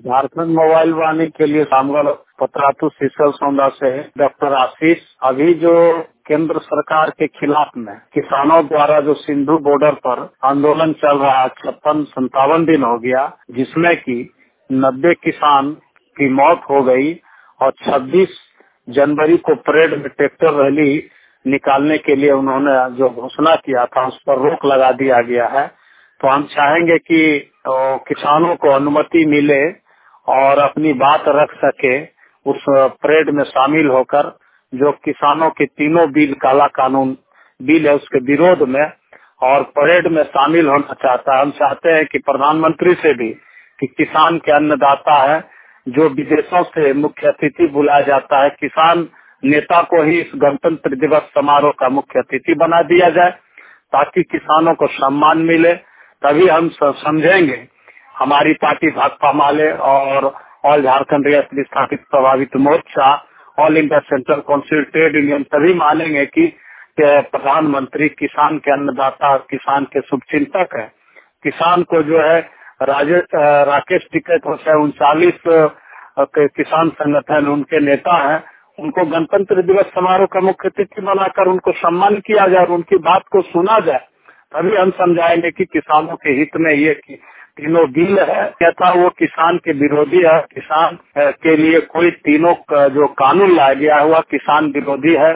Jharkhand mobile वाणी के लिए सामगढ़ Patratu sisal सौंदा से डॉक्टर आशीष। अभी जो केंद्र सरकार के खिलाफ में किसानों द्वारा जो सिंधु बॉर्डर पर आंदोलन चल रहा है 56-57 दिन हो गया, जिसमें कि 90 किसान की मौत हो गई और 26 जनवरी को परेड में ट्रैक्टर रैली निकालने के लिए उन्होंने जो घोषणा किया था उस पर रोक लगा दिया गया है। तो हम चाहेंगे कि किसानों को अनुमति मिले और अपनी बात रख सके, उस परेड में शामिल होकर जो किसानों के तीनों बिल काला कानून बिल है उसके विरोध में और परेड में शामिल होना चाहता है। हम चाहते हैं कि प्रधानमंत्री से भी कि किसान के अन्नदाता है, जो विदेशों से मुख्य अतिथि बुलाया जाता है, किसान नेता को ही इस गणतंत्र दिवस समारोह का मुख्य अतिथि बना दिया जाए ताकि किसानों को सम्मान मिले। तभी हम समझेंगे, हमारी पार्टी भाकपा माले और ऑल झारखंड रियासत विस्थापित प्रभावित मोर्चा, all India central council trade union सभी मानेंगे कि प्रधानमंत्री किसान के अन्नदाता, किसान के शुभचिंतक है। किसान को जो है राकेश टिकैत 39 किसान संगठन उनके नेता हैं, उनको गणतंत्र दिवस समारोह का मुख्य अतिथि बनाकर उनको सम्मान किया जाए और उनकी बात को सुना जाए। तभी हम समझाएंगे कि किसानों के हित में ये तीनों बिल है, कहता वो किसान के विरोधी है। किसान के लिए कोई तीनों जो कानून लाया गया हुआ किसान विरोधी है।